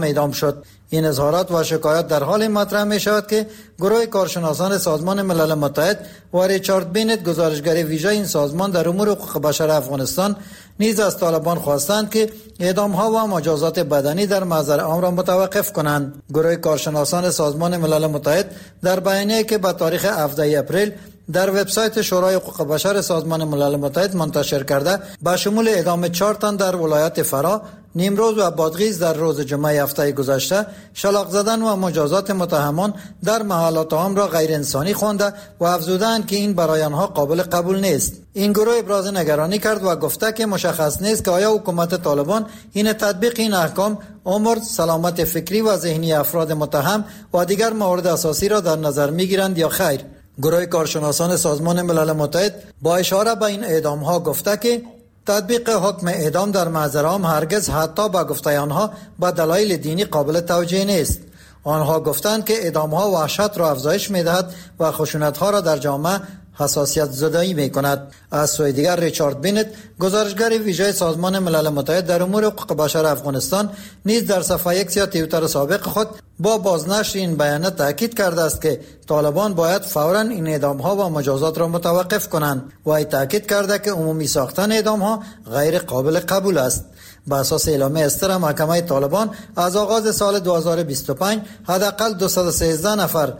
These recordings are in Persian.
اعدام شد. این اظهارات و شکایات در حال مطرح می شود که گروه کارشناسان سازمان ملل متحد و ریچارد بینت گزارشگر ویژه این سازمان در امور حقوق بشر افغانستان نیز از طالبان خواستند که اعدام ها و مجازات بدنی در محضر عام را متوقف کنند. گروه کارشناسان سازمان ملل متحد در بیانیه‌ای که به تاریخ 17 اپریل در وبسایت شورای حقوق بشر سازمان ملل متحد منتشر کرده به شمول اعدام 4 تن در ولایت فرا، نیمروز و بادغیس در روز جمعه هفته گذشته، شلاق زدن و مجازات متهمان در محلات عام را غیر انسانی خوانده و افزودند که این برای آنها قابل قبول نیست. این گروه ابراز نگرانی کرد و گفته که مشخص نیست که آیا حکومت طالبان این تطبیق این احکام عمر، سلامت فکری و ذهنی افراد متهم و دیگر موارد اساسی را در نظر می‌گیرند یا خیر. گروه کارشناسان سازمان ملل متحد با اشاره به این اعدام ها گفته که تطبیق حکم اعدام در محضر عام هرگز حتی به گفته آنها به دلایل دینی قابل توجیه نیست. آنها گفتند که اعدام ها وحشت را افزایش می‌دهد و خشونت ها را در جامعه حساسیت زدایی می کند. از سوی دیگر ریچارد بینت گزارشگر ویژه سازمان ملل متحد در امور حقوق بشر افغانستان نیز در صفحه ایکس یا توییتر سابق خود با بازنشر این بیانیه تاکید کرده است که طالبان باید فوراً این اعدام ها و مجازات را متوقف کنند و ای تاکید کرده که عمومی ساختن اعدام ها غیر قابل قبول است. به اساس اعلامیه استر محکمه طالبان از آغاز سال 2025 حداقل 213 نفر،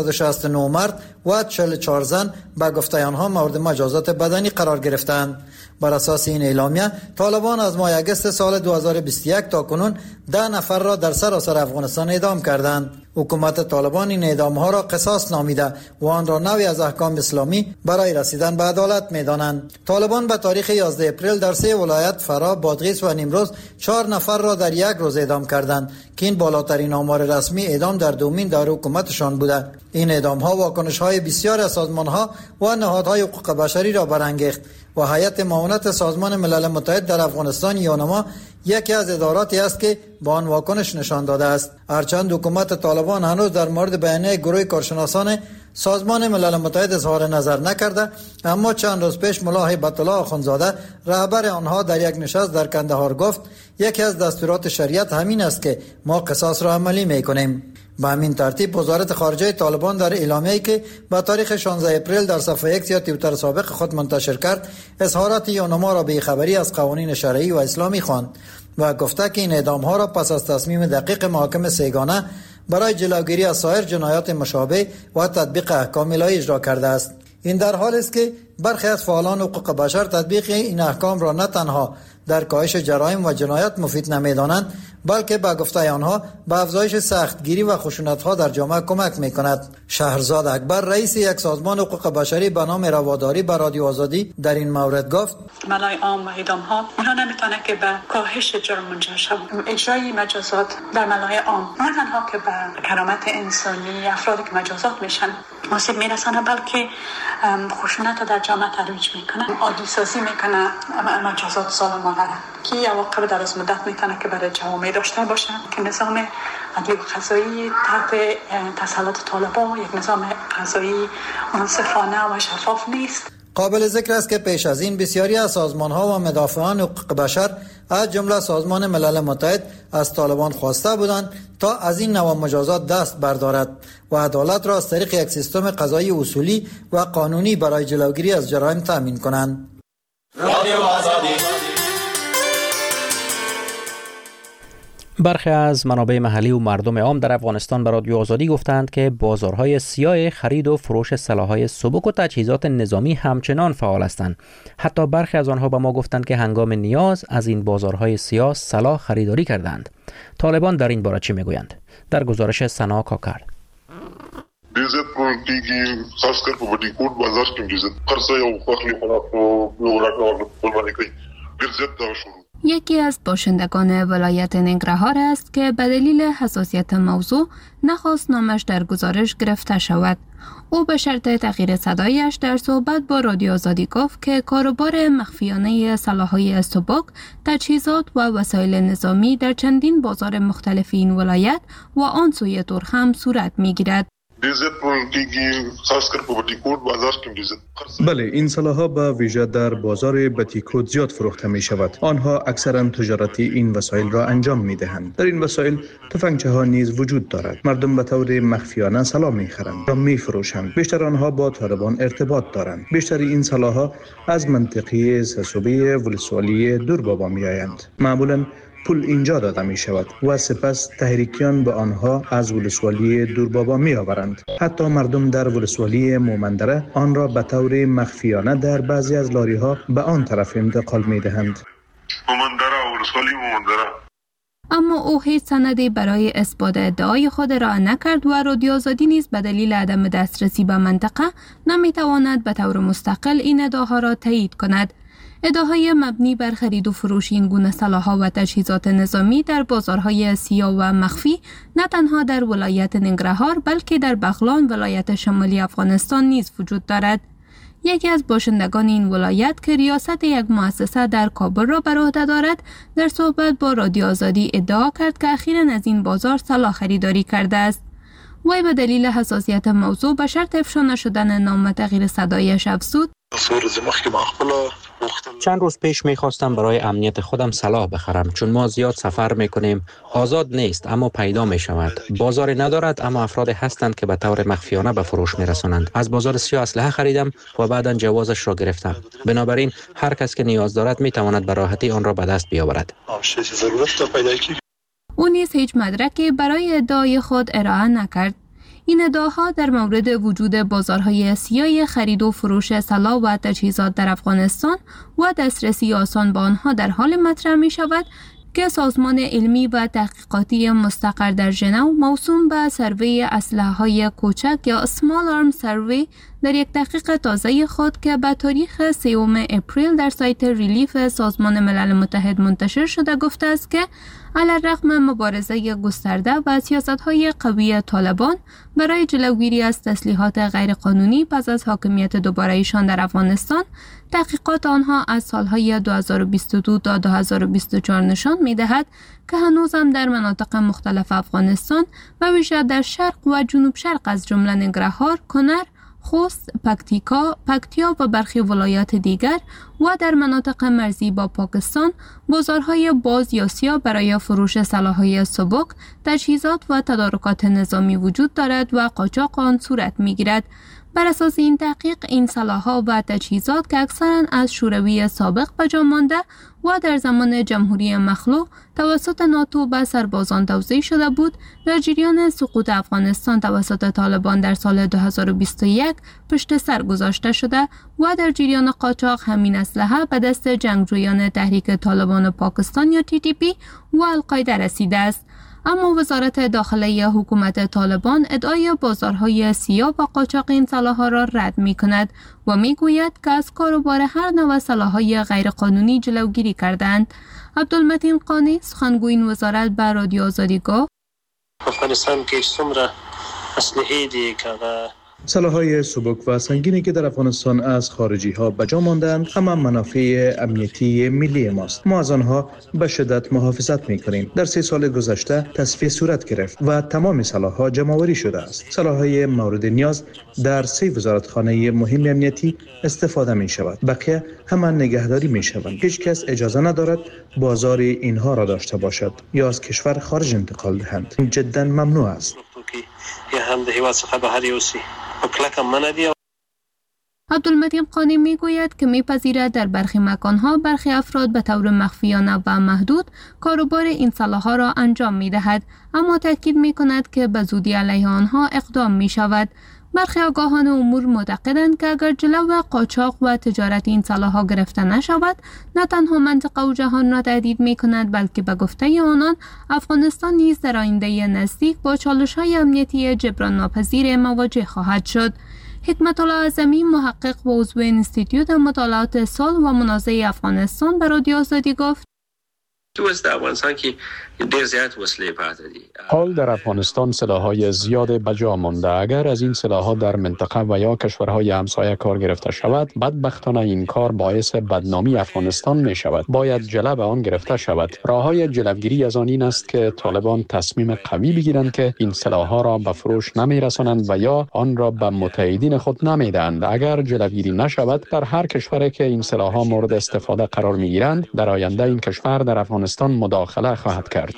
169 مرد و 44 زن به گفته آنها مورد مجازات بدنی قرار گرفتند. بر اساس این اعلامیه طالبان از ماه اگست سال 2021 تا کنون 10 نفر را در سراسر افغانستان اعدام کردند. حکومت طالبان این اعدام ها را قصاص نامیده و آن را نوعی از احکام اسلامی برای رسیدن به عدالت می‌دانند. طالبان به تاریخ 11 اپریل در 3 ولایت فرا، بادغیس و نیمروز 4 نفر را در یک روز اعدام کردند که این بالاترین آمار رسمی اعدام در دومین دوره حکومتشان بوده. این اعدام ها واکنش های بسیار از سازمان ها و نهادهای حقوق بشری را برانگیخت و هیئت معاونت سازمان ملل متحد در افغانستان یونما یکی از اداراتی است که با آن واکنش نشان داده است. هرچند حکومت طالبان هنوز در مورد بیانیه گروه کارشناسان سازمان ملل متحد اظهار نظر نکرده، اما چند روز پیش ملا هیبت الله آخوندزاده رهبر آنها در یک نشست در کندهار گفت یکی از دستورات شریعت همین است که ما قصاص را عملی میکنیم. به همین ترتیب وزارت خارجه طالبان در اعلامیه‌ای که با تاریخ 16 اپریل در صفحه ایکس یا توییتر سابق خود منتشر کرد، اظهارات یونما را به خبری از قوانین شرعی و اسلامی خواند و گفته که این اعدام ها را پس از تصمیم دقیق محاکم سه‌گانه برای جلوگیری از سایر جنایات مشابه و تطبیق احکام الهی اجرا کرده است. این در حالی است که برخی از فعالان حقوق بشر تطبیق این احکام را نه تنها در کاهش جرایم و جنایات مفید نمی‌دانند، بلکه به گفته آنها به افزایش سختگیری و خشونت‌ها در جامعه کمک می‌کند. شهرزاد اکبر رئیس یک سازمان حقوق بشری به نام رواداری به رادیو آزادی در این مورد گفت: ملای عام و اعدام‌ها اینا نمی‌تونه که به کاهش جرم منجر شود. اجرای مجازات در ملای عام نه تنها که به کرامت انسانی افرادی که مجازات میشن آسیب میرسانه، بلکه خشونت در جامعه ترویج میکنه، عادی سازی میکنه مجازات ظالمانه که عواقب دراز مدت میتونه که برای جوامع داشته باشه که نظام عدلی و قضایی تحت تسلط طالبان یک نظام قضایی منصفانه و شفاف نیست. قابل ذکر است که پیش از این بسیاری از سازمان‌ها و مدافعان حقوق بشر از جمله سازمان ملل متحد از طالبان خواسته بودند تا از این نوع مجازات دست بردارد و عدالت را از طریق یک سیستم قضایی اصولی و قانونی برای جلوگیری از جرایم تامین کنند. رادیو آزادی. برخی از منابع محلی و مردم عام در افغانستان به رادیو آزادی گفتند که بازارهای سیاه خرید و فروش سلاح‌های سبک و تجهیزات نظامی همچنان فعال هستند. حتی برخی از آنها به ما گفتند که هنگام نیاز از این بازارهای سیاه سلاح خریداری کردند. طالبان در این باره چی میگویند؟ در گزارش سنا کاکر. یکی از باشندگان ولایت ننگرهار است که به دلیل حساسیت موضوع نخواست نامش در گزارش گرفته شود. او به شرط تغییر صدایش در صحبت با رادیو آزادی گفت که کاروبار مخفیانه سلاح‌های سبک، تجهیزات و وسایل نظامی در چندین بازار مختلف این ولایت و آن سوی ترک هم صورت می‌گیرد. بله، این سلاح‌ها به ویژه در بازار بتیکوت زیاد فروخته می شود. آنها اکثرا تجارتی این وسایل را انجام می دهند. در این وسایل تفنگچه ها نیز وجود دارد. مردم به طور مخفیانه سلاح می خرند و می فروشند. بیشتر آنها با طالبان ارتباط دارند. بیشتر این سلاح‌ها از منطقه سسوبی ولسوالی دوربابا می آیند. معمولاً پول اینجا داده می شود و سپس تحریکیان به آنها از ولسوالی دوربابا می آورند. حتی مردم در ولسوالی مومندره آن را به طور مخفیانه در بعضی از لاری ها به آن طرف انتقال می دهند. اما او هیچ سندی برای اثبات ادعای خود را نکرد و رادیو آزادی نیز به دلیل عدم دسترسی به منطقه نمی تواند به طور مستقل این ادعاها را تایید کند. ادعاهای مبنی بر خرید و فروش این گونه سلاح‌ها و تجهیزات نظامی در بازارهای سیاه و مخفی نه تنها در ولایت ننگرهار بلکه در بغلان ولایت شمالی افغانستان نیز وجود دارد. یکی از باشندگان این ولایت که ریاست یک مؤسسه در کابل را بر عهده دارد در صحبت با رادیو آزادی ادعا کرد که اخیراً از این بازار سلاح خریداری کرده است. وی به دلیل حساسیت موضوع به شرط افشا نشدن نام تغییر صدایش افزود: چند روز پیش میخواستم برای امنیت خودم سلاح بخرم، چون ما زیاد سفر میکنیم. آزاد نیست اما پیدا میشود. بازار ندارد اما افراد هستند که به طور مخفیانه به فروش میرسانند. از بازار سیاه اسلحه خریدم و بعداً جوازش را گرفتم. بنابراین هر کس که نیاز دارد میتواند به راحتی آن را به دست بیاورد. او نیز هیچ مدرکی برای ادعای خود ارائه نکرد. این ادعاها در مورد وجود بازارهای سیاه خرید و فروش سلاح و تجهیزات در افغانستان و دسترسی آسان به آنها در حال مطرح می شود که سازمان علمی و تحقیقاتی مستقر در ژنو موسوم به سروی اسلحه‌های کوچک یا Small Arms Survey در یک تحقیق تازه خود که به تاریخ 3 اپریل در سایت ریلیف سازمان ملل متحد منتشر شده گفته است که علی‌رغم مبارزه گسترده و سیاست‌های قوی طالبان برای جلوگیری از تسلیحات غیرقانونی پس از حاکمیت دوباره‌ایشان در افغانستان، تحقیقات آنها از سالهای 2022 تا 2024 نشان می‌دهد که هنوز هم در مناطق مختلف افغانستان و ویژه در شرق و جنوب شرق از جمله ننگرهار، کنر، خوست، پکتیا و برخی ولایات دیگر و در مناطق مرزی با پاکستان بازارهای باز یا سیاه برای فروش سلاح‌های سبک، تجهیزات و تدارکات نظامی وجود دارد و قاچاق آن صورت می‌گیرد. بر اساس این تحقیق این سلاح‌ها و تجهیزات که اکثراً از شوروی سابق به جا مانده و در زمان جمهوری مخلوع توسط ناتو به سربازان توزیع شده بود، در جریان سقوط افغانستان توسط طالبان در سال 2021 پشت سر گذاشته شده و در جریان قاچاق همین اسلحه به دست جنگجویان تحریک طالبان پاکستان یا TTP و القاعده رسیده است. اما وزارت داخلی حکومت طالبان ادعای بازارهای سیاه و قاچاق این سلاح‌ها را رد می‌کند و می‌گوید که از کاروبار هر نوع سلاح‌های غیرقانونی جلوگیری کردند. عبدالمتین قانی سخنگوی این وزارت به رادیو آزادی گفت: افغانستان کې څومره اسلحې دي که سلاح‌های سبک و سنگینی که در افغانستان از خارجی ها به جا ماندند همه منافع امنیتی ملی ماست. ما از آنها به شدت محافظت می‌کنیم. در 3 سال گذشته تصفیه صورت گرفت و تمام سلاح‌ها جمع‌آوری شده است. سلاح‌های مورد نیاز در 3 وزارتخانه مهم امنیتی استفاده می‌شود. بقیه همه نگهداری می‌شوند. هیچ کس اجازه ندارد بازار اینها را داشته باشد یا از کشور خارج انتقال دهند. این جداً ممنوع است. عبدالمتین قانی میگوید که میپذیرد در برخی مکانها برخی افراد به طور مخفیانه و محدود کاروبار این سلاح‌ها را انجام میدهد، اما تاکید میکند که به زودی علیه آنها اقدام میشود. برخی آگاهان امور معتقدند که اگر جلو قاچاق و تجارت این سلاح‌ها گرفته نشود، نه تنها منطقه و جهان را تهدید می‌کند بلکه به گفته آنان افغانستان نیز در آینده نزدیک با چالش‌های امنیتی جبران ناپذیر مواجه خواهد شد. حکمت الله اعظمی محقق و عضو انستیتیوت مطالعات صلح و منازعه افغانستان به رادیو آزادی گفت: تو است افغانستان که ډیر زیات وسلې پاتې دي. حال در افغانستان سلاح‌های زیاد به جا مانده. اگر از این سلاح‌ها در منطقه و یا کشورهای همسایه کار گرفته شود، بدبختانه این کار باعث بدنامی افغانستان می شود. باید جلب آن گرفته شود. راه‌های جلبگیری از آن این است که طالبان تصمیم قوی بگیرند که این سلاح‌ها را به فروش نمی‌رسانند و یا آن را به متحدین خود نمی‌دهند. اگر جلبگیری نشود، در هر کشوری که این سلاح‌ها مورد استفاده قرار می‌گیرند، در آینده این کشور در افغانستان مداخله خواهد کرد.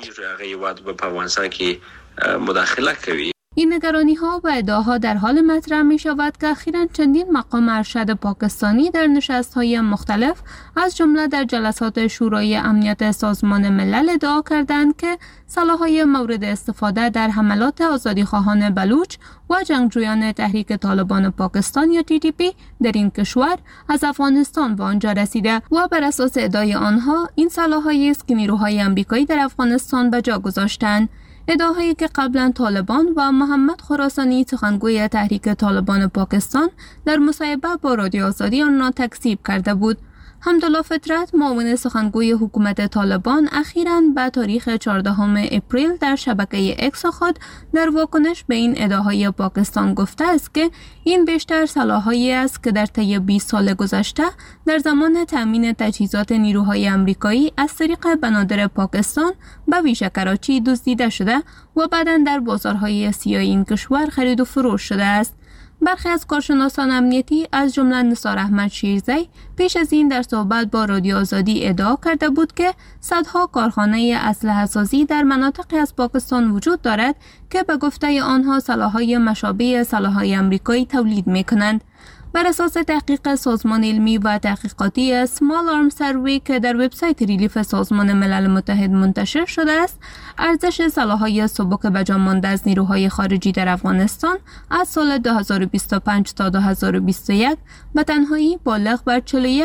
این نگرانی‌ها و ادعاها در حال مطرح می‌شود که اخیراً چندین مقام ارشد پاکستانی در نشست‌های مختلف از جمله در جلسات شورای امنیت سازمان ملل ادعا کردند که سلاح‌های مورد استفاده در حملات آزادیخواهان بلوچ و جنگجویان تحریک طالبان پاکستان یا TTP در این کشور از افغانستان به آنجا رسیده و بر اساس ادعای آنها این سلاح‌هایی است که نیروهای آمریکایی در افغانستان به جا گذاشتند. ادعاهایی که قبلا طالبان و محمد خراسانی سخنگوی تحریک طالبان پاکستان در مصاحبه با رادیو آزادی آن را تکذیب کرده بود. حمدالله فطرت معاون سخنگوی حکومت طالبان اخیراً به تاریخ 14 اپریل در شبکه اکس خود در واکنش به این ادعاهای پاکستان گفته است که این بیشتر سلاح‌هایی است که در طی 20 سال گذشته در زمان تامین تجهیزات نیروهای آمریکایی از طریق بنادر پاکستان به ویژه کراچی دزدیده شده و بعداً در بازارهای سیاه این کشور خرید و فروش شده است. برخی از کارشناسان امنیتی از جمله نثار احمد شیرزی پیش از این در صحبت با رادیو آزادی ادعا کرده بود که صدها کارخانه اسلحه‌سازی در مناطقی از پاکستان وجود دارد که به گفته آنها سلاح‌های مشابه سلاح‌های آمریکایی تولید می‌کنند. بر اساس تحقیق سازمان علمی و تحقیقاتی سمال آرم سروی که در وبسایت ریلیف سازمان ملل متحد منتشر شده است، ارزش سلاح‌های سبک به جا مانده از نیروهای خارجی در افغانستان از سال 2025 تا 2021 به تنهایی بالغ بر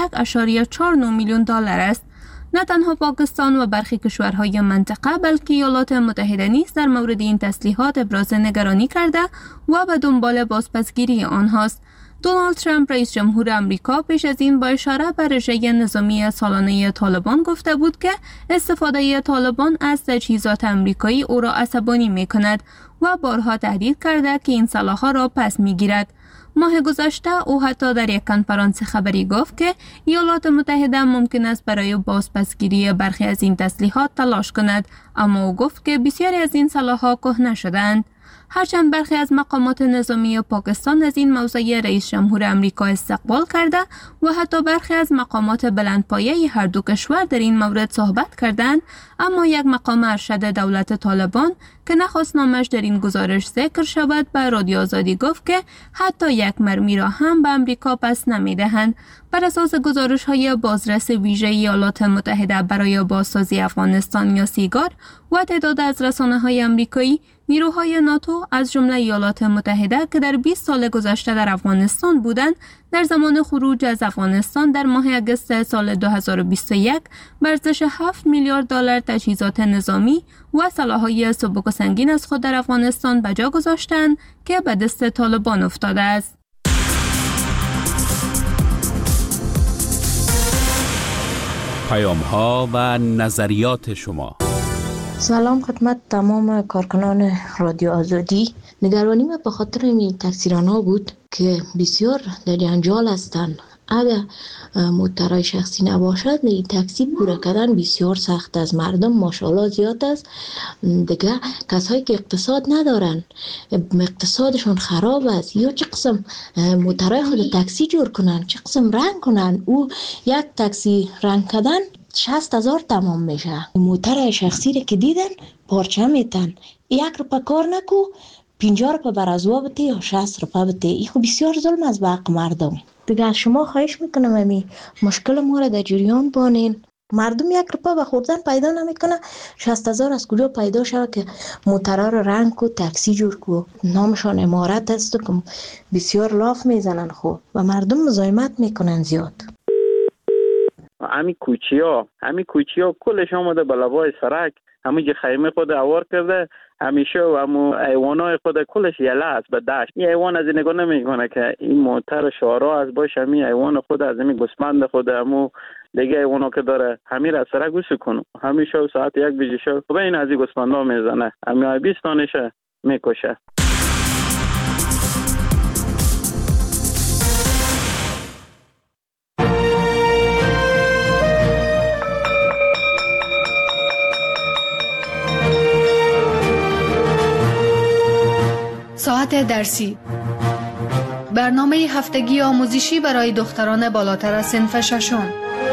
41.49 میلیون دلار است. نه تنها پاکستان و برخی کشورهای منطقه بلکه ایالات متحده نیز در مورد این تسلیحات ابراز نگرانی کرده و به دنبال بازپسگیری آنهاست. دونالد ترامپ رئیس جمهور آمریکا پیش از این با اشاره به رژه نظامی سالانه طالبان گفته بود که استفاده طالبان از تجهیزات آمریکایی او را عصبانی می‌کند و بارها تهدید کرده که این سلاح‌ها را پس می‌گیرد. ماه گذشته او حتی در یک کنفرانس خبری گفت که ایالات متحده ممکن است برای بازپسگیری برخی از این تسلیحات تلاش کند، اما او گفت که بسیاری از این سلاح‌ها کهنه شدند. هرچند برخی از مقامات نظامی پاکستان از این موضع رئیس جمهور آمریکا استقبال کرده و حتی برخی از مقامات بلندپایه هر دو کشور در این مورد صحبت کردند، اما یک مقام ارشد دولت طالبان که نخواست نامش در این گزارش ذکر شود به رادیو آزادی گفت که حتی یک مرمی را هم به آمریکا پس نمی‌دهند. بر اساس گزارش‌های بازرس ویژه ایالات متحده برای بازسازی افغانستان یا سیگار و تعداد از رسانه‌های آمریکایی، نیروهای ناتو از جمله ایالات متحده که در 20 سال گذشته در افغانستان بودند، در زمان خروج از افغانستان در ماه اگست سال 2021 به ارزش 7 میلیارد دلار تجهیزات نظامی و سلاح‌های سبک و سنگین از خود در افغانستان به جا گذاشتند که به دست طالبان افتاده است. پیام‌ها و نظریات شما. سلام خدمت تمام کارکنان رادیو آزادی. نگرانی ما به خاطر این تکثیران‌ها بود که بسیار در جنجال هستند. اگر موترهای شخصی نباشد این تاکسی پوره کردن بسیار سخت است. مردم ماشاءالله زیاد است. دیگه کسایی که اقتصاد ندارن، اقتصادشون خراب است، یا چه قسم موترهای خود تاکسی جور کنن، چه قسم رنگ کنن، او یک تاکسی رنگ کردن 60,000 تمام میشه. موتر شخصی رو که دیدن پارچه میتن، 1 روپا کار نکو 50 روپا برازوا بده یا 60 روپا بده. این خب بسیار ظلم از حق مردم. دیگه از شما خواهش میکنم امی مشکل ما رو در جریان بانین. مردم 1 روپا به خوردن پیدا نمیکنه، 60,000 از کجا پیدا شود که موترها رو رنگ کو تاکسی جور کو. نامشان امارت است که بسیار لاف میزنن خب و مردم مزاحمت میکنن زیاد. همین کوچی ها کلش آمده به لبای سرک، همین خیمه خود اوار کرده، همیشه و همون ایوانای خود کلش یله است به دشت. این ایوان از این نگاه نمیکنه که این موتر شارا از باشه، همین ایوان خود از همین گسمند خود همون دیگه ایوانا که داره همین را سرک گوش کنه همیشه ساعت 1 بجه شو به این از گوسفندا میزنه همین 20 تانشه میکشه. ساعت درسی، برنامه هفتگی آموزشی برای دختران بالاتر از صنف ششم.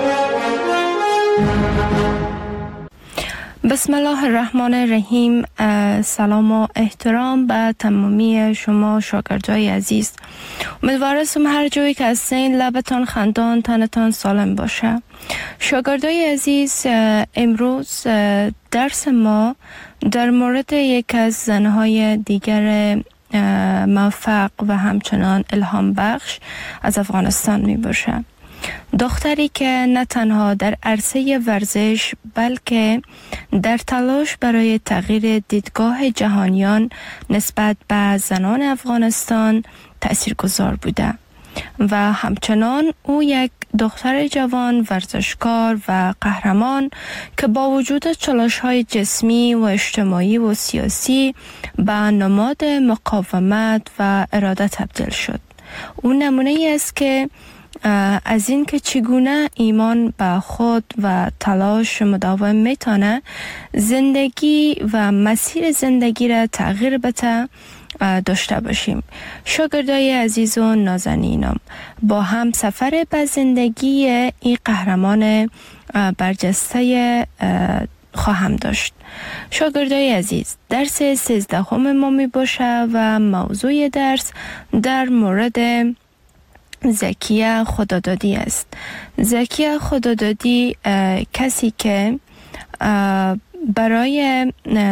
بسم الله الرحمن الرحیم. سلام و احترام به تمامی شما شاگردای عزیز. امیدوارم هر جایی که هستین لبتان خندان، تنتان سالم باشه. شاگردای عزیز، امروز درس ما در مورد یک از زنهای دیگر موفق و همچنان الهام بخش از افغانستان می باشه. دختری که نه تنها در عرصه ورزش بلکه در تلاش برای تغییر دیدگاه جهانیان نسبت به زنان افغانستان تأثیرگذار بوده و همچنان او یک دختر جوان ورزشکار و قهرمان که با وجود چالش‌های جسمی و اجتماعی و سیاسی به نماد مقاومت و اراده تبدیل شد. او نمونه است که از این که چگونه ایمان به خود و تلاش مداوم میتونه زندگی و مسیر زندگی را تغییر بده داشته باشیم. شاگردای عزیز و نازنینم، با هم سفر به زندگی این قهرمان برجسته خواهم داشت. شاگردای عزیز، درس 13 ما می باشه و موضوع درس در مورد زکیه خدادادی است. زکیه خدادادی کسی که برای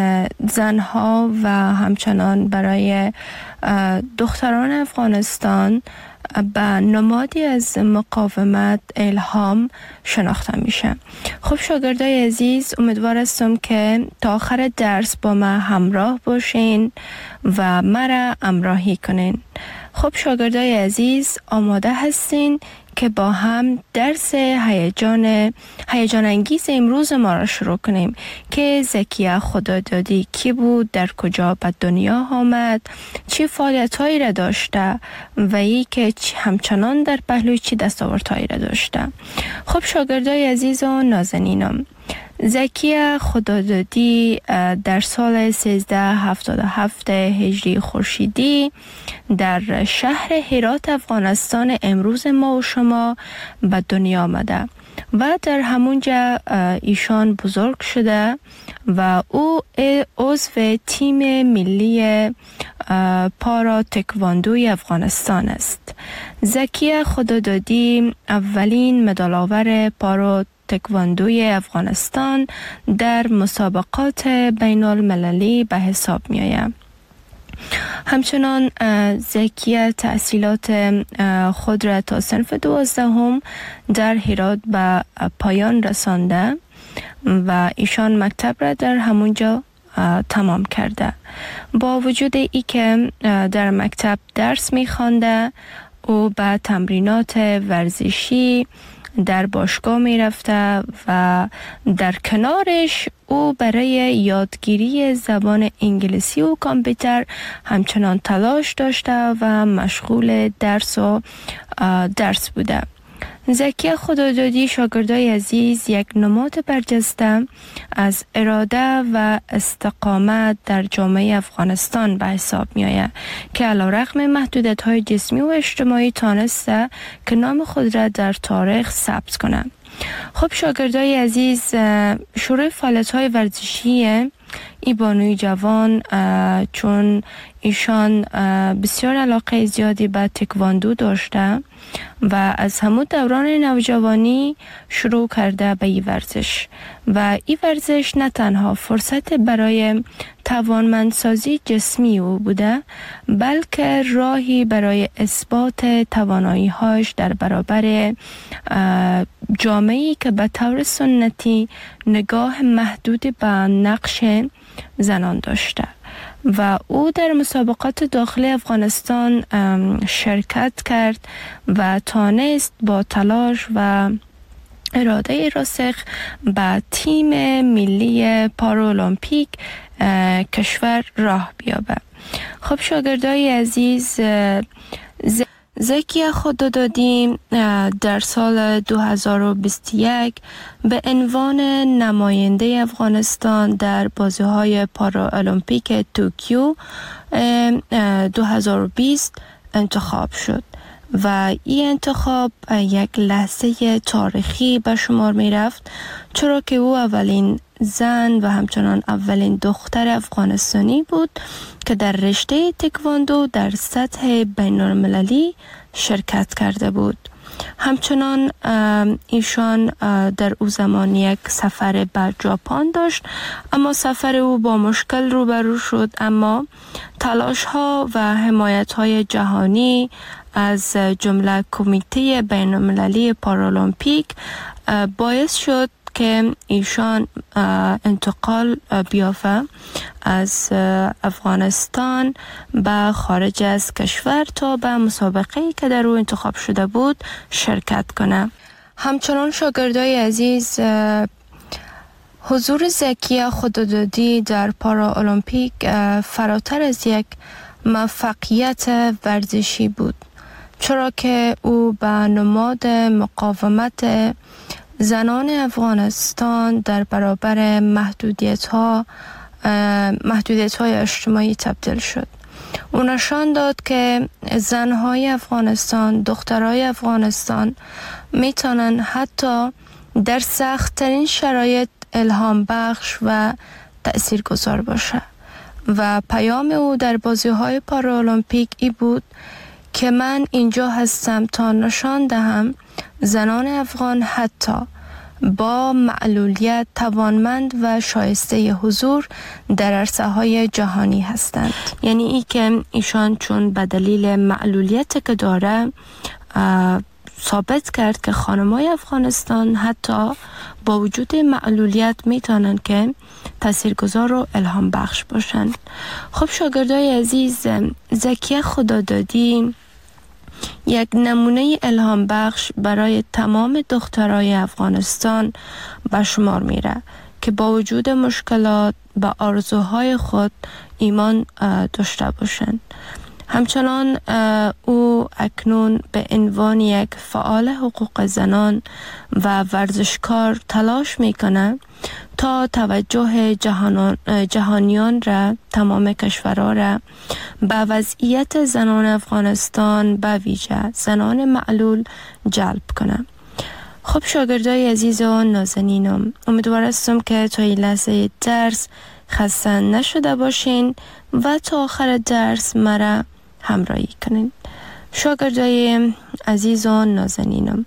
زنها و همچنان برای دختران افغانستان به نمادی از مقاومت الهام شناخته میشه. خب شاگردای عزیز، امیدوار هستم که تا آخر درس با ما همراه باشین و مرا همراهی کنین. خب شاگردای عزیز، آماده هستین که با هم درس هیجان انگیز امروز ما را شروع کنیم که زکیه خدادادی کی بود، در کجا به دنیا آمد، چه فعالیت‌هایی را داشته و ای که همچنان در پهلوی چه دستاوردهایی را داشته. خب شاگردای عزیز و نازنینم، زکیه خدادادی در سال 1377 هجری خورشیدی در شهر هرات افغانستان امروز ما و شما به دنیا آمده و در همونجا ایشان بزرگ شده و او عضو تیم ملی پارا تکواندوی افغانستان است. زکیه خدادادی اولین مدال آور پارا تکواندوی افغانستان در مسابقات بین المللی به حساب می آید. همچنان زکیه تحصیلات خود را تا صنف 12 در هرات به پایان رسانده و ایشان مکتب را در همونجا تمام کرده. با وجود ای که در مکتب درس می خوانده، او به تمرینات ورزشی در باشگاه می رفته و در کنارش او برای یادگیری زبان انگلیسی و کامپیوتر همچنان تلاش داشته و مشغول درس بوده. زکیه خدادادی، شاگردای عزیز، یک نماد برجسته از اراده و استقامت در جامعه افغانستان به حساب می آید که علیرغم محدودیت‌های جسمی و اجتماعی تانسته که نام خود را در تاریخ ثبت کنند. خب شاگردای عزیز، شروع فعالیت‌های ورزشی ای بانوی جوان، چون ایشان بسیار علاقه زیادی به تکواندو داشته و از همون دوران نوجوانی شروع کرده به این ورزش و این ورزش نه تنها فرصت برای توانمندسازی جسمی او بوده، بلکه راهی برای اثبات توانایی‌هاش در برابر جامعه‌ای که به طور سنتی نگاه محدود به نقش زنان داشته و او در مسابقات داخلی افغانستان شرکت کرد و تانست با تلاش و اراده راسخ به تیم ملی پارالمپیک کشور راه بیابه. خب شاگردای عزیز، زکیه خدادادی در سال 2021 به عنوان نماینده افغانستان در بازی‌های پارالمپیک توکیو 2020 انتخاب شد و این انتخاب یک لحظه تاریخی به شمار می رفت، چرا که او اولین زن و همچنان اولین دختر افغانستانی بود که در رشته تکواندو در سطح بین المللی شرکت کرده بود. همچنان ایشان در او زمان یک سفر به ژاپن داشت، اما سفر او با مشکل روبرو شد، اما تلاش ها و حمایت های جهانی از جمله کمیته بین المللی پارالمپیک باعث شد که ایشان انتقال بیافته از افغانستان به خارج از کشور تا به مسابقه‌ای که در او انتخاب شده بود شرکت کنه. همچنان شاگردای عزیز، حضور زکیه خدادادی در پارالمپیک فراتر از یک موفقیت ورزشی بود، چرا که او به نماد مقاومت زنان افغانستان در برابر محدودیت‌های اجتماعی تبدیل شد. او نشان داد که زن‌های افغانستان، دخترای افغانستان میتونن حتی در سخت‌ترین شرایط الهام بخش و تأثیرگذار باشه و پیام او در بازی‌های پارالمپیک ای بود که من اینجا هستم تا نشان دهم زنان افغان حتی با معلولیت توانمند و شایسته حضور در عرصه‌های جهانی هستند. یعنی ای که ایشان چون به دلیل معلولیت که داره ثابت کرد که خانم‌های افغانستان حتی با وجود معلولیت میتونن که تاثیرگذار و الهام بخش باشن. خب شاگردای عزیز، زکیه خدادادی یک نمونه الهام بخش برای تمام دخترای افغانستان به شمار میره که با وجود مشکلات به آرزوهای خود ایمان داشته باشند. همچنان او اکنون به عنوان یک فعال حقوق زنان و ورزشکار تلاش میکنه تا توجه جهانیان را، تمام کشورها را به وضعیت زنان افغانستان به ویژه زنان معلول جلب کنه. خب شاگردای عزیز و نازنینم، امیدوار هستم که تا این لحظه درس خسته نشده باشین و تا آخر درس مرا همراهی کنین. شاگردای عزیز و نازنینم،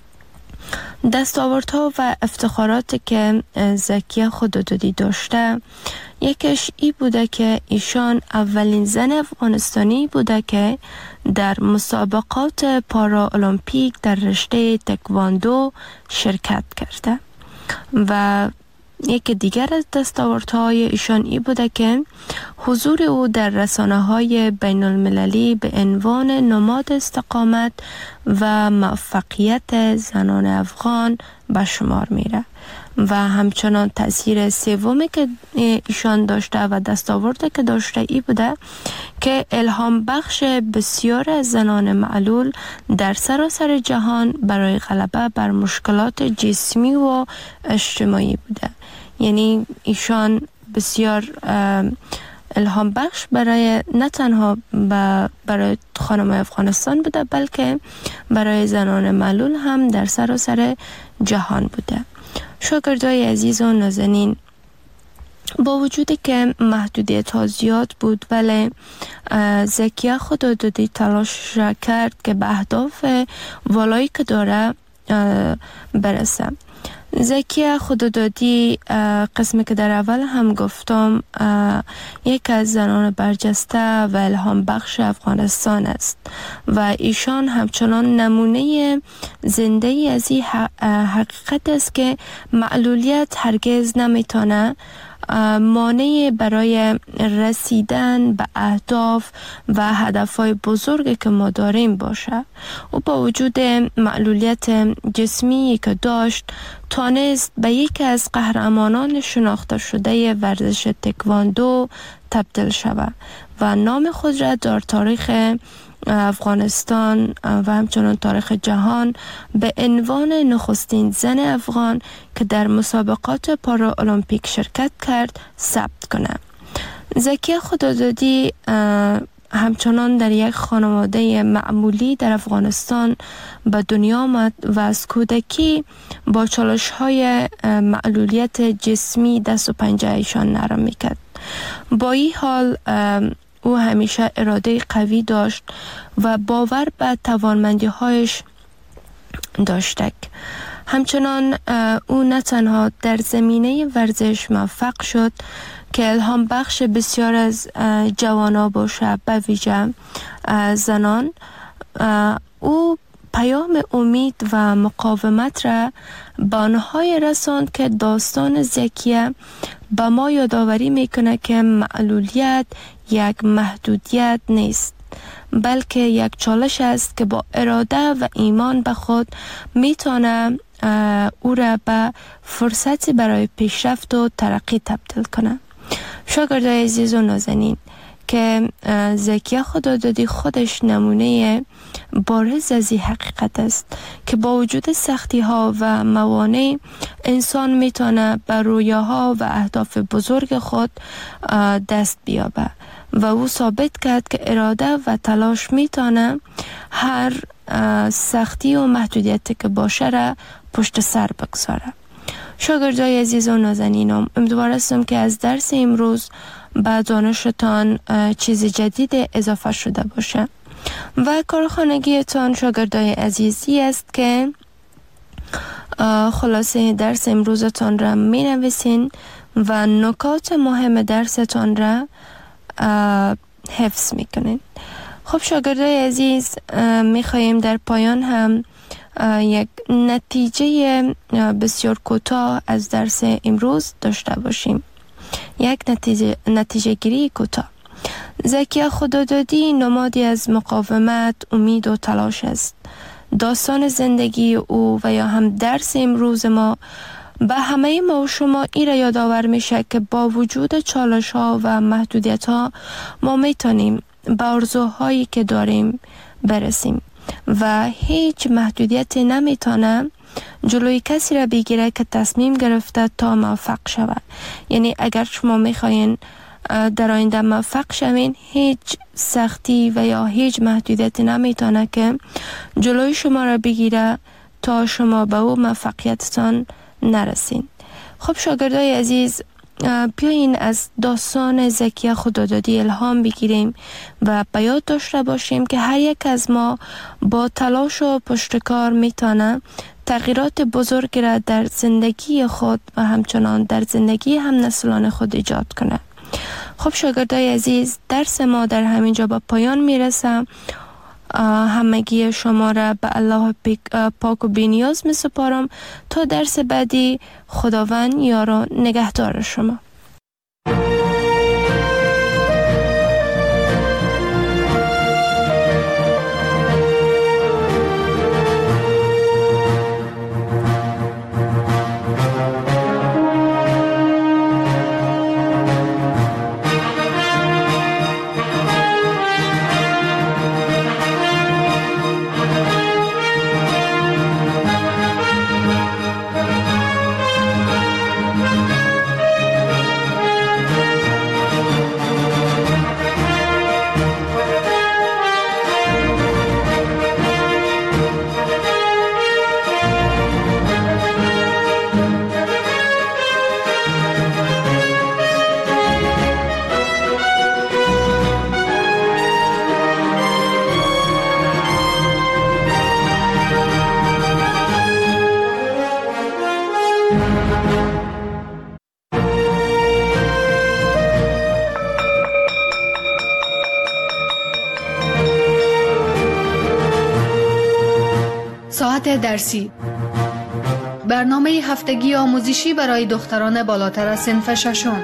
دستاوردها و افتخاراتی که زکیه خدادادی داشته، یکیش ای بوده که ایشان اولین زن افغانستانی بوده که در مسابقات پارالمپیک در رشته تکواندو شرکت کرده و یک دیگر از دستاوردهای ایشان ای بوده که حضور او در رسانه‌های بین المللی به عنوان نماد استقامت و موفقیت زنان افغان به شمار میره و همچنان تأثیر سومی که ایشان داشته و دستاورده که داشته ای بوده که الهام بخش بسیار از زنان معلول در سراسر جهان برای غلبه بر مشکلات جسمی و اجتماعی بوده. یعنی ایشان بسیار الهام بخش برای نه تنها برای خانم افغانستان بوده، بلکه برای زنان معلول هم در سراسر جهان بوده. شاگردای عزیز و نازنین، با وجودی که محدودیت ها زیاد بود، ولی زکیه خدادادی تلاش کرد که به اهداف والایی که داره برسه. زکیه خدادادی، قسمی که در اول هم گفتم، یک از زنان برجسته و الهام بخش افغانستان است و ایشان همچنان نمونه زنده ای از این حقیقت است که معلولیت هرگز نمیتونه مانع برای رسیدن به اهداف و هدفهای بزرگی که ما داریم باشه. و با وجود معلولیت جسمی که داشت تانست به یکی از قهرمانان شناخته شده ورزش تکواندو تبدیل شود و نام خود را در تاریخ افغانستان و همچنان تاریخ جهان به عنوان نخستین زن افغان که در مسابقات پارا المپیک شرکت کرد ثبت کنه. زکیه خدادادی همچنان در یک خانواده معمولی در افغانستان به دنیا آمد و از کودکی با چالش‌های معلولیت جسمی دست و پنجه ایشان نرم میکرد. با این حال او همیشه اراده قوی داشت و باور به توانمندی‌هایش داشت. همچنان او نه تنها در زمینه ورزش موفق شد که الهام بخش بسیار از جوانان باشه، به ویژه زنان. او پیام امید و مقاومت را به آنهای رساند که داستان زکیه به ما یادآوری میکنه که معلولیت یک محدودیت نیست، بلکه یک چالش است که با اراده و ایمان به خود میتونه او را به فرصتی برای پیشرفت و ترقی تبدیل کنه. شاگردای عزیز و نازنین، که زکیه خدادادی خودش نمونه بارز از این حقیقت است که با وجود سختی ها و موانع انسان میتونه به رویاها و اهداف بزرگ خود دست بیابه و او ثابت کرد که اراده و تلاش میتونه هر سختی و محدودیتی که باشه را پشت سر بگذاره. شاگردای عزیز و نازنینم، امیدوار هستم که از درس امروز به دانشتان چیز جدید اضافه شده باشه و کارخانگیتان شاگردای عزیزی است که خلاصه درس امروزتان را می نویسین و نکات مهم درستان را حفظ می کنین. خب شاگردای عزیز، می خواهیم در پایان هم یک نتیجه بسیار کوتاه از درس امروز داشته باشیم. یک نتیجه گیری کوتاه. زکیه خدادادی نمادی از مقاومت، امید و تلاش است. داستان زندگی او و یا هم درس امروز ما به همه ما و شما این را یادآور میشه که با وجود چالش ها و محدودیت ها ما میتونیم به آرزوهایی که داریم برسیم و هیچ محدودیتی نمیتونه جلوی کسی را بگیره که تصمیم گرفته تا موفق شود. یعنی اگر شما میخواین در آینده موفق شوین، هیچ سختی و یا هیچ محدودیتی نمیتونه که جلوی شما را بگیره تا شما به او موفقیتتان نرسین. خب شاگردای عزیز، بیاین از داستان زکیه خدادادی الهام بگیریم و به یاد داشته باشیم که هر یک از ما با تلاش و پشتکار میتونه تغییرات بزرگی را در زندگی خود و همچنان در زندگی هم نسلان خود ایجاد کنه. خب شاگردای عزیز، درس ما در همینجا به پایان میرسه. همگی شما را به الله پاک و بی‌نیاز می سپارم تا درس بعدی. خداوند یار و نگهدار شما. ساعت درسی برنامه هفتگی آموزشی برای دختران بالاتر از صنف ششم.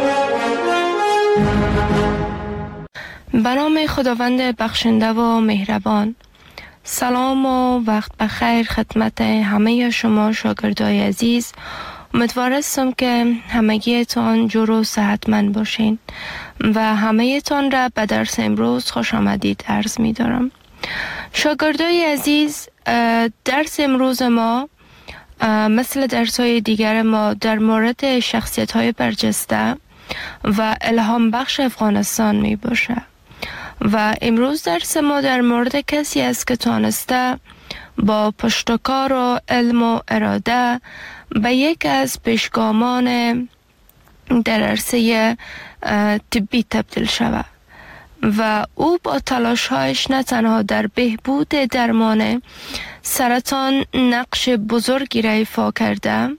به نام خداوند بخشنده و مهربان. سلام و وقت بخیر خدمت همه شما شاگردای عزیز. امیدوارم که همگیتان جور و صحتمند باشین و همه‌تان را به درس امروز خوش آمدید عرض می دارم. شاگردای عزیز، درس امروز ما مثل درس‌های دیگر ما در مورد شخصیت‌های برجسته و الهام بخش افغانستان می باشه و امروز درس ما در مورد کسی است که تانسته با پشتکار و علم و اراده به یک از پیشگامان در عرصه طبی تبدیل شود و او با تلاش‌هایش نه تنها در بهبود درمان سرطان نقش بزرگی را ایفا کرده،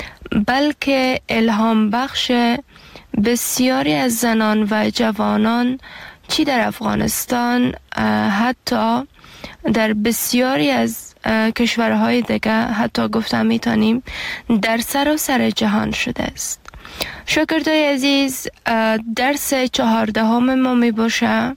بلکه الهام بخش بسیاری از زنان و جوانان چی در افغانستان حتی در بسیاری از کشورهای دیگه حتی گفتم میتونیم در سراسر جهان شده است. شاگردای عزیز، درس 14 ما می باشه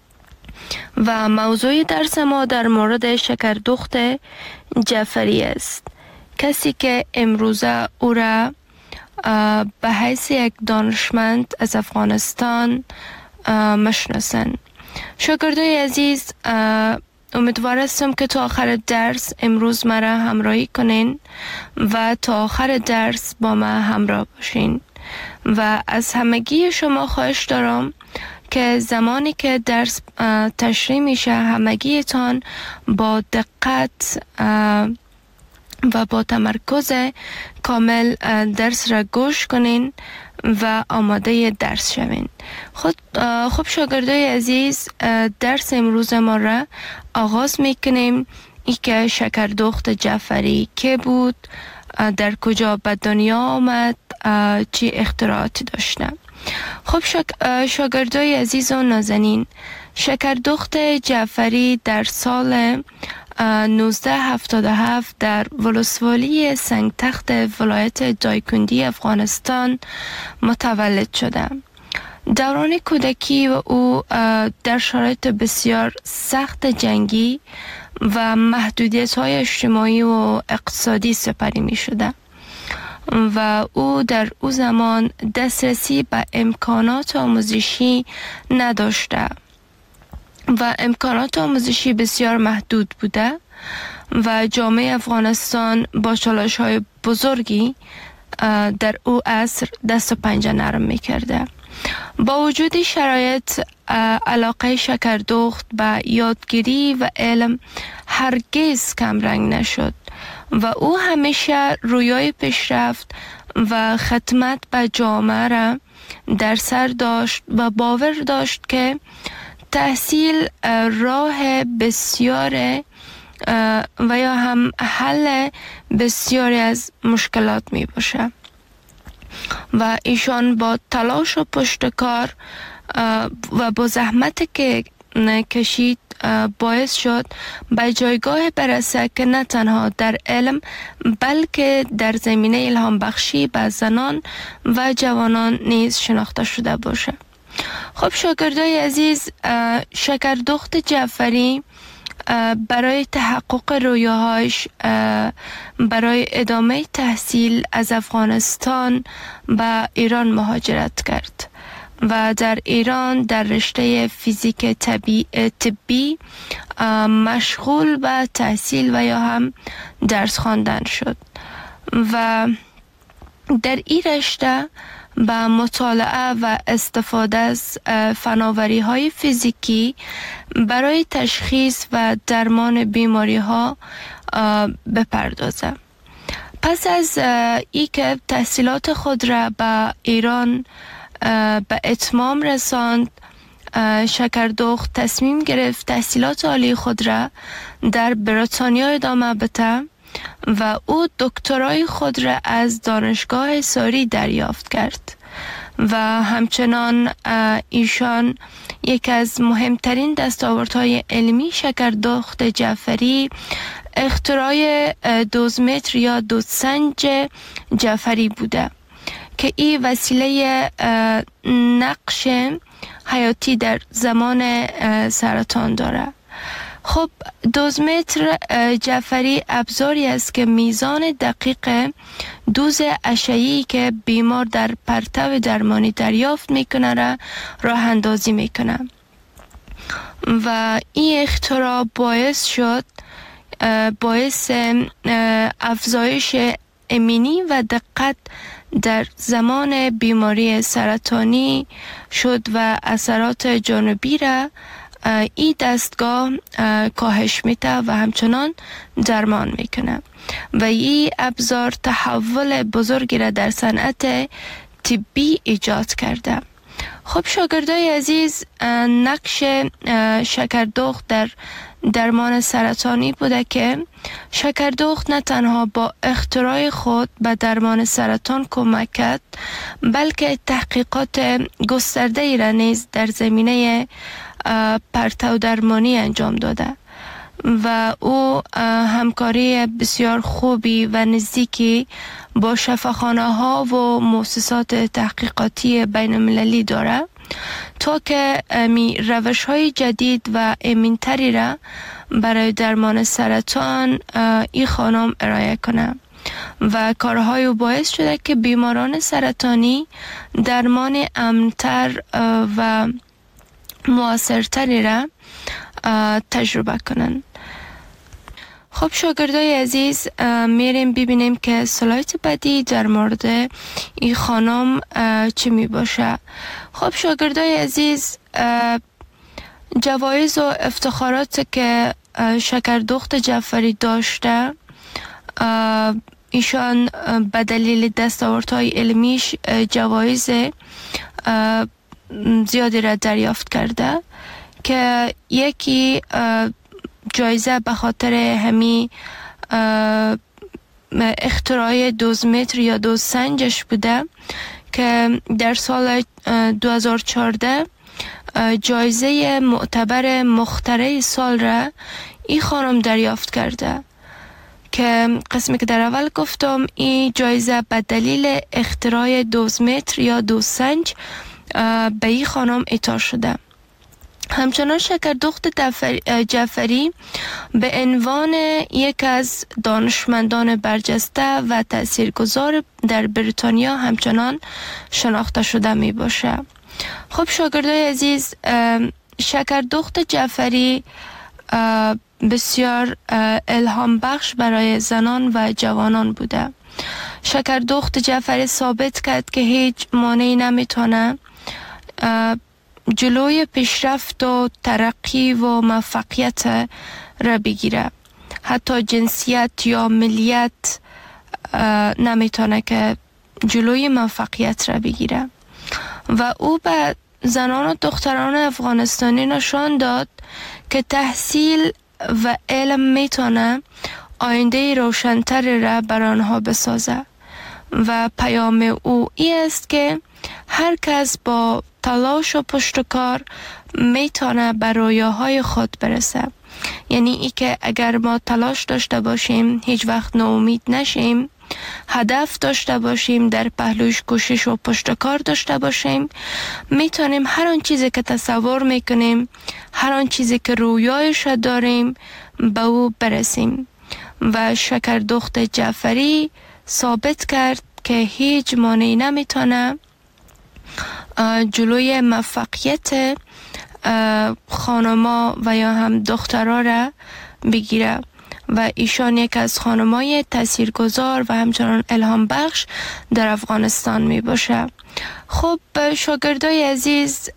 و موضوع درس ما در مورد شکردخت جعفری است، کسی که امروزه او را به حیث یک دانشمند از افغانستان مشناسن. شاگردای عزیز، امیدوارم که تا آخر درس امروز مرا همراهی کنین و تا آخر درس با ما همراه باشین و از همگی شما خواهش دارم که زمانی که درس تشریح میشه همگیتان با دقت و با تمرکز کامل درس را گوش کنین و آماده درس شوین. خب شاگردای عزیز، درس امروز ما را آغاز میکنیم. ای که شکردخت جعفری که بود، در کجا به دنیا آمد، چی اختراعاتی داشته. خب شاگردای عزیز و نازنین، شکردخت جعفری در سال 1977 در ولسوالی سنگتخت ولایت دایکندی افغانستان متولد شده. دوران کودکی و او در شرایط بسیار سخت جنگی و محدودیت‌های اجتماعی و اقتصادی سپری می شده و او در او زمان دسترسی به امکانات آموزشی نداشته و امکانات آموزشی بسیار محدود بوده و جامعه افغانستان با چالش‌های بزرگی در او عصر دست و پنجه نرم می‌کرده. با وجود شرایط، علاقه شکردخت به یادگیری و علم هرگز کمرنگ نشد و او همیشه رویای پیشرفت و خدمت به جامعه را در سر داشت و باور داشت که تحصیل راه بسیار و یا هم حل بسیاری از مشکلات می باشه و ایشان با تلاش و پشتکار و با زحمت که کشید باعث شد به جایگاه برسه که نه تنها در علم بلکه در زمینه الهام بخشی به زنان و جوانان نیز شناخته شده باشه. خب شاگردای عزیز، شکردخت جعفری برای تحقق رویاهاش برای ادامه تحصیل از افغانستان به ایران مهاجرت کرد و در ایران در رشته فیزیک طبی مشغول به تحصیل و یا هم درس خواندن شد و در این رشته با مطالعه و استفاده از فناوری‌های فیزیکی برای تشخیص و درمان بیماری‌ها بپردازه. پس از ای که تحصیلات خود را به ایران به اتمام رساند، شکردخت تصمیم گرفت تحصیلات عالی خود را در بریتانیا ادامه بده و او دکترای خود را از دانشگاه ساری دریافت کرد و همچنان ایشان یک از مهمترین دستاوردهای علمی شکردخت جعفری اختراع دوزمتر یا دوزسنج جعفری بوده که این وسیله نقش حیاتی در زمان سرطان داره. خب دوزمتر جعفری ابزاری است که میزان دقیق دوز اشعه‌ای که بیمار در پرتو درمانی دریافت میکنه را راه اندازی میکنه و این اختراع باعث افزایش امنی و دقت در زمان بیماری سرطانی شد و اثرات جانبی را این دستگاه کاهش میده و همچنان درمان میکنه و این ابزار تحول بزرگی را در صنعت طبی ایجاد کرده. خب شاگردای عزیز، نقش شکردخت در درمان سرطانی بوده که شکردخت نه تنها با اختراع خود به درمان سرطان کمک کرد، بلکه تحقیقات گسترده‌ای را نیز در زمینه پرتو درمانی انجام داده و او همکاری بسیار خوبی و نزدیکی با شفاخانه ها و مؤسسات تحقیقاتی بین المللی داره تا که روش های جدید و امن‌تری را برای درمان سرطان این خانم ارائه کنه و کارهای او باعث شده که بیماران سرطانی درمان امن‌تر و مؤثرتری را تجربه کنند. خب شاگردای عزیز، میریم ببینیم که سلایت بعدی در مورد این خانم چی می باشه. خب شاگردای عزیز، جوایز و افتخارات که شکردخت جعفری داشته، ایشان به دلیل دستاوردهای علمیش جوایز زیادی را دریافت کرده که یکی جایزه به خاطر همی اختراع دوزمتر یا دوزسنجش بوده که در سال 2014 جایزه معتبر مخترع سال را این خانم دریافت کرده که قسمی که در اول گفتم این جایزه به دلیل اختراع دوزمتر یا دوزسنج به این خانم اعطا شده. همچنان شکردخت جعفری به عنوان یک از دانشمندان برجسته و تاثیرگذار در بریتانیا همچنان شناخته شده می باشه. خب شاگردای عزیز، شکردخت جعفری بسیار الهام بخش برای زنان و جوانان بوده. شکردخت جعفری ثابت کرد که هیچ مانعی نمیتونه جلوی پیشرفت و ترقی و موفقیت را بگیره. حتی جنسیت یا ملیت نمیتونه که جلوی موفقیت را بگیره و او به زنان و دختران افغانستانی نشان داد که تحصیل و علم میتونه آینده روشن‌تر را بر آنها بسازه و پیام او این است که هر کس با تلاش و پشتکار میتونه به رویاهای خود برسه. یعنی ای که اگر ما تلاش داشته باشیم، هیچ وقت ناامید نشیم، هدف داشته باشیم، در پهلوش کوشش و پشتکار داشته باشیم، میتونیم هر آن چیزی که تصور میکنیم، هر آن چیزی که رویایش داریم به او برسیم. و شکردخت جعفری ثابت کرد که هیچ مانعی نمیتونه جلوی موفقیت خانما و یا هم دخترها را بگیره و ایشان یک از خانمای تاثیرگذار و همچنان الهام بخش در افغانستان می باشه. خب شاگردای عزیز،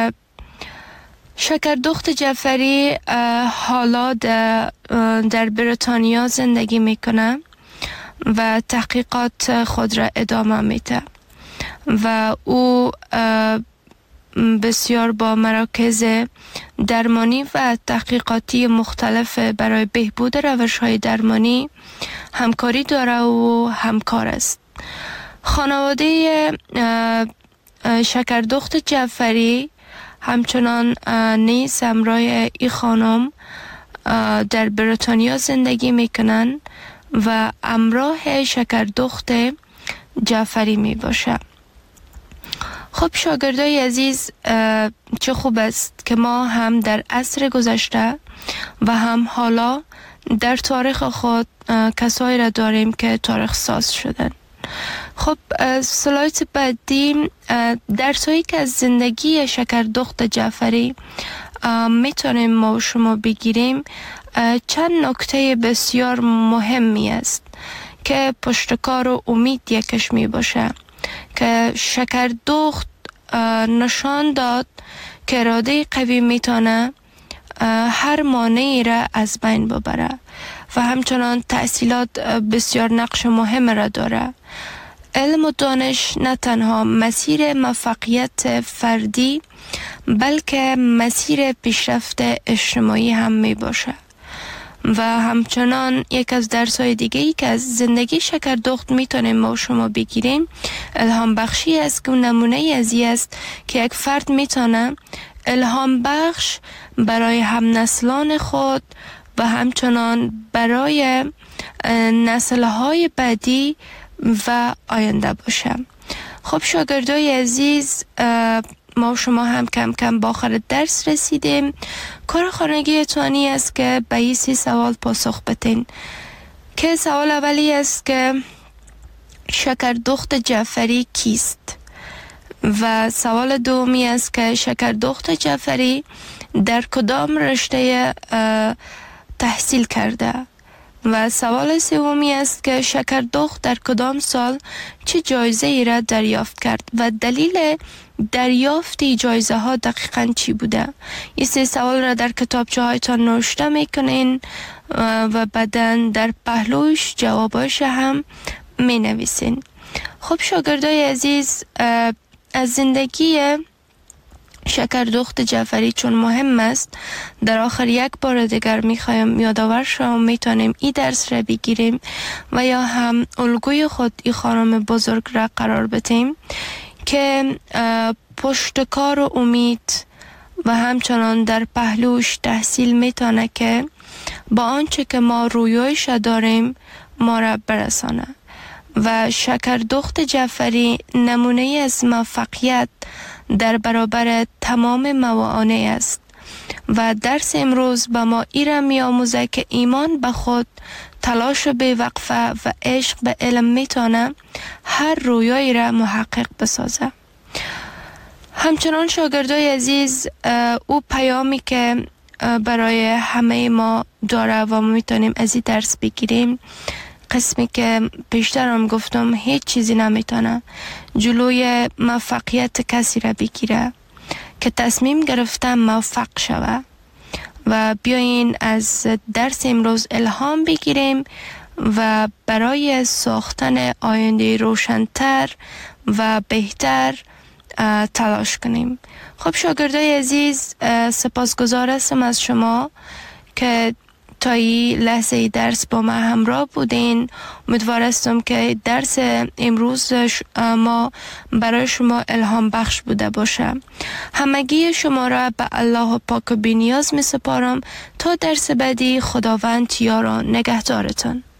شکردخت جعفری حالا در بریتانیا زندگی میکنه و تحقیقات خود را ادامه میده و او بسیار با مراکز درمانی و تحقیقاتی مختلف برای بهبود روش‌های درمانی همکاری داره و همکار است. خانواده شکردخت جعفری همچنان نیز همراه این خانم در بریتانیا زندگی میکنن و همراه شکردخت جعفری می باشه. خب شاگردای عزیز، چه خوب است که ما هم در عصر گذشته و هم حالا در تاریخ خود کسایی را داریم که تاریخ ساز شدن. خب سلاید بعدی درسایی که از زندگی شکردخت جعفری میتونیم ما و شما بگیریم، چند نکته بسیار مهمی است که پشتکار و امید یکش می باشه که شکردخت نشان داد که اراده قوی میتونه هر مانعی را از بین ببره و همچنان تحصیلات بسیار نقش مهم را داره. علم و دانش نه تنها مسیر موفقیت فردی بلکه مسیر پیشرفت اجتماعی هم می باشه و همچنان یک از درس‌های دیگه‌ای که از زندگی شکردخت میتونیم ما و شما بگیریم الهام بخشی است که نمونه ازی است که یک فرد میتونه الهام بخش برای هم نسلان خود و همچنان برای نسل‌های بعدی و آینده باشه. خب شاگردای عزیز، ما و شما هم کم کم با آخر درس رسیدیم. کار خانگی توانی است که به این 3 سوال پاسخ بدین که سوال اولی است که شکردخت جعفری کیست؟ و سوال دومی است که شکردخت جعفری در کدام رشته تحصیل کرده؟ و سوال سومی است که شکردخت در کدام سال چه جایزه ای را دریافت کرد و دلیل دریافت جایزه ها دقیقاً چی بوده؟ این 3 سوال را در کتابچه هایتان نوشته میکنین و بعداً در پهلوش جواباش هم می نویسین. خب شاگردای عزیز، از زندگی شکردخت جعفری چون مهم است، در آخر یک بار دیگر میخوایم یادآور شما میتونیم این درس را بگیریم و یا هم الگوی خود این خانم بزرگ را قرار بدیم که پشتکار و امید و همچنان در پهلوش تحصیل میتونه که با آنچه که ما رویایش داریم ما را برسانه. و شکردخت جعفری نمونه از موفقیت در برابر تمام موانع است و درس امروز به ما ایرا می آموزه که ایمان به خود، تلاش بی‌وقفه و عشق به علم میتونه هر رویایی را محقق بسازه. همچنان شاگردای عزیز، او پیامی که برای همه ما داره و ما میتونیم از این درس بگیریم، قسمی که پیشتر هم گفتم هیچ چیزی نمیتونه جلوی موفقیت کسی را بگیره که تصمیم گرفته موفق شوه. و بیاین از درس امروز الهام بگیریم و برای ساختن آینده روشن‌تر و بهتر تلاش کنیم. خب شاگردای عزیز، سپاسگزار هستم از شما که تا این لحظه درس با ما همراه بودین. امیدوار هستم که درس امروز ما برای شما الهام بخش بوده باشه. همگی شما را به الله پاک و بی‌نیاز می سپارم تا درس بعدی. خداوند یار و نگهدارتان.